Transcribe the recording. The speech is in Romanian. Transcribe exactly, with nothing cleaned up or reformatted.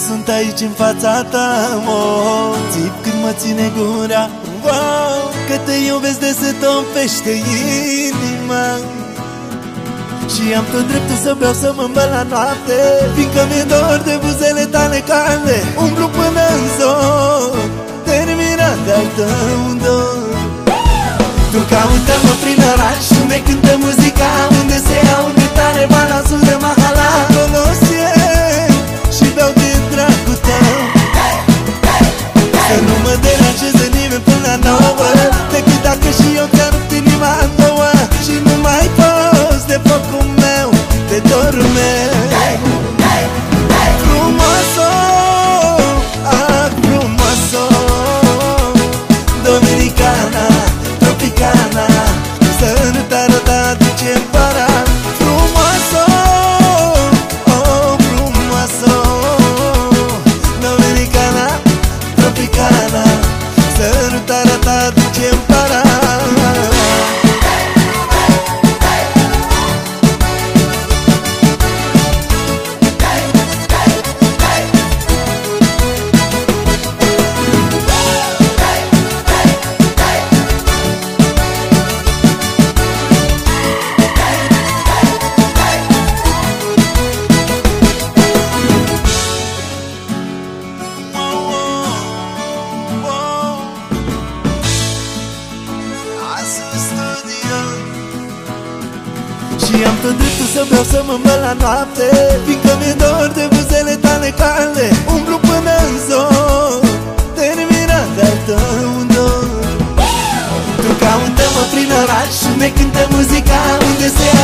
sunt aici în fața ta, oh, țip când mă ține gura, wow, că te iubesc de se topește inima. Și am tot dreptul să beau, să mă îmbăl la noapte, fiindcă mi-e dor de buzele tale calde. Umblu până în zor, terminat de-al tău dor. Tu caută-mă prin oraș, unde cântă muzica, unde se aude tare balansul de mahala. Acolo-s și beau de dragul tău, să nu mă deranjeze nimeni până la nouă, decât dacă și eu ți-a rupt inima în două. Și nu mai poți de focul meu, de dorul meu. Frumoasă, ah, frumoasă, Dominicana, tropicana, sărutarea ta duce-mi para. Frumoasă, oh, frumoasă, Dominicana, tropicana, sărutarea ta duce-mi para. Și am tot dreptul să beau, să mă îmbăl la noapte, fiindcă mi-e dor de buzele tale calde. Umblu până în zor, terminat de-al tău dor. Tu caută-mă prin oraș, unde cântă muzica, unde se